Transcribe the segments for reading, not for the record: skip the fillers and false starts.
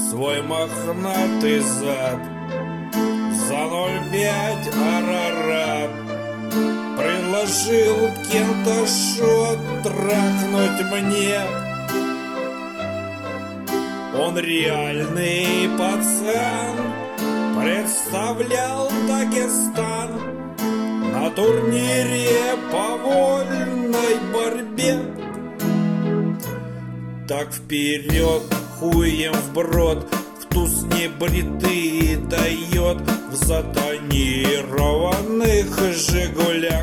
свой мохнатый зад. За 0,5 Арарат предложил кем-то шот трахнуть мне. Он реальный пацан, представлял Дагестан на турнире по вольной борьбе. Так вперед, хуем вброд, в туз небритый дает в затонированных «Жигулях».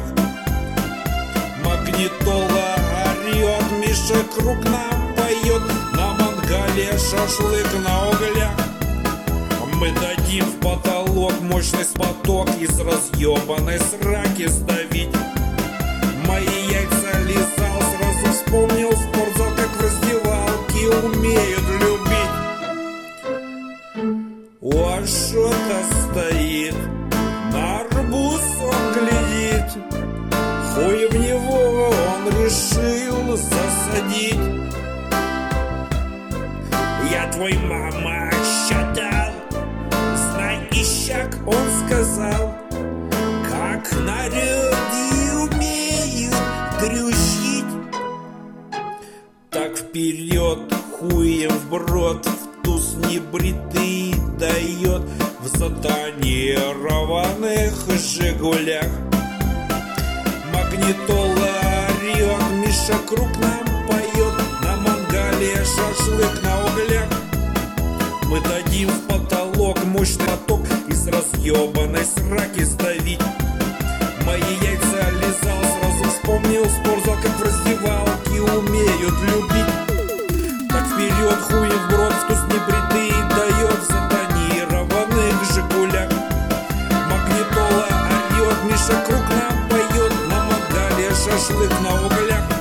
Магнитола орет, Миша Круг нам поет, на мангале шашлык на углях. Мы дадим в потолок мощный споток, из разъебанной сраки сдавить. Мои яйца лизал, сразу вспомнил спортзал, как в раздевалке умеют любить. У Ашота стоит, на арбуз он глядит, хуй в него он решил засадить. Я твой мама считал, знай ищак, он сказал, как народы умеют трющить. Так вперед, хуем вброд, в туз небритый дает в затонированных «Жигулях». Магнитола орет, Миша Круг нам поет, на мангале шашлык на углях. Мы дадим в потолок мощный поток, из разъебанной сраки сдавить. Мои яйца лизал, сразу вспомнил спортзал, как в раздевалке умеют любить. Так вперед, хуем вброд, в туз небритый дает в затонированных «Жигулях». Магнитола орет, Миша Круг нам поет, на мангале шашлык на углях.